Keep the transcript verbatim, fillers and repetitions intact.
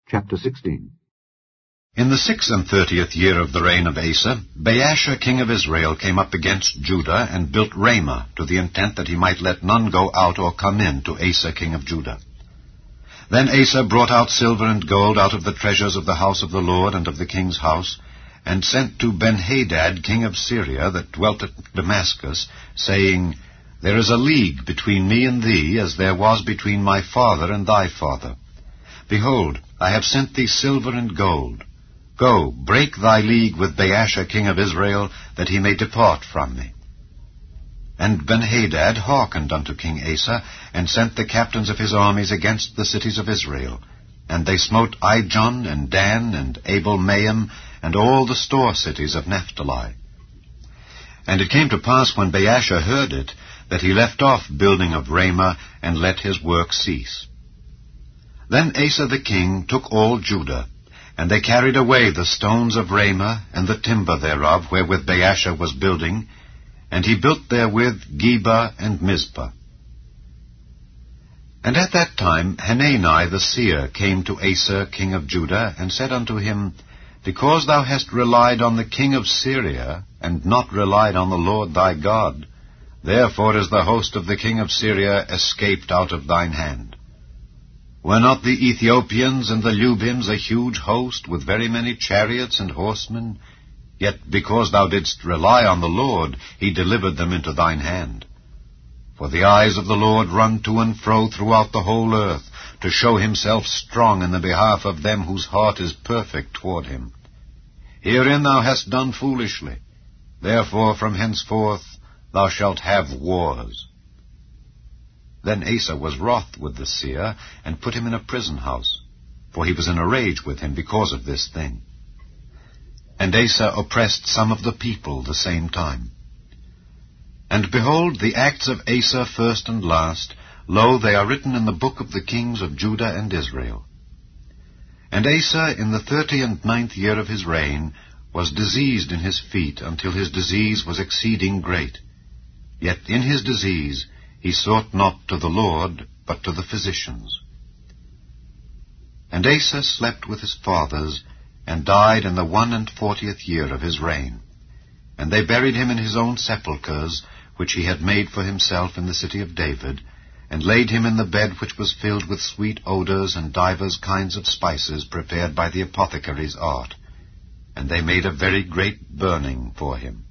Chapter sixteen. In the six and thirtieth year of the reign of Asa, Baasha king of Israel came up against Judah and built Ramah, to the intent that he might let none go out or come in to Asa king of Judah. Then Asa brought out silver and gold out of the treasures of the house of the Lord and of the king's house, and sent to Benhadad king of Syria, that dwelt at Damascus, saying, There is a league between me and thee, as there was between my father and thy father. Behold, I have sent thee silver and gold. Go, break thy league with Baasha king of Israel, that he may depart from me. And Benhadad hearkened unto King Asa, and sent the captains of his armies against the cities of Israel. And they smote Ijon, and Dan, and Abel-maim, and all the store cities of Naphtali. And it came to pass, when Baasha heard it, that he left off building of Ramah, and let his work cease. Then Asa the king took all Judah, and they carried away the stones of Ramah, and the timber thereof, wherewith Baasha was building, and he built therewith Geba and Mizpah. And at that time Hanani the seer came to Asa king of Judah, and said unto him, Because thou hast relied on the king of Syria, and not relied on the Lord thy God, therefore is the host of the king of Syria escaped out of thine hand. Were not the Ethiopians and the Lubims a huge host, with very many chariots and horsemen? Yet because thou didst rely on the Lord, he delivered them into thine hand. For the eyes of the Lord run to and fro throughout the whole earth, to show himself strong in the behalf of them whose heart is perfect toward him. Herein thou hast done foolishly. Therefore from henceforth thou shalt have wars. Then Asa was wroth with the seer, and put him in a prison house, for he was in a rage with him because of this thing. And Asa oppressed some of the people the same time. And behold, the acts of Asa first and last, lo, they are written in the book of the kings of Judah and Israel. And Asa, in the thirty and ninth year of his reign, was diseased in his feet, until his disease was exceeding great. Yet in his disease he sought not to the Lord, but to the physicians. And Asa slept with his fathers, and died in the one and fortieth year of his reign. And they buried him in his own sepulchres, which he had made for himself in the city of David, and laid him in the bed which was filled with sweet odours and divers kinds of spices prepared by the apothecary's art. And they made a very great burning for him.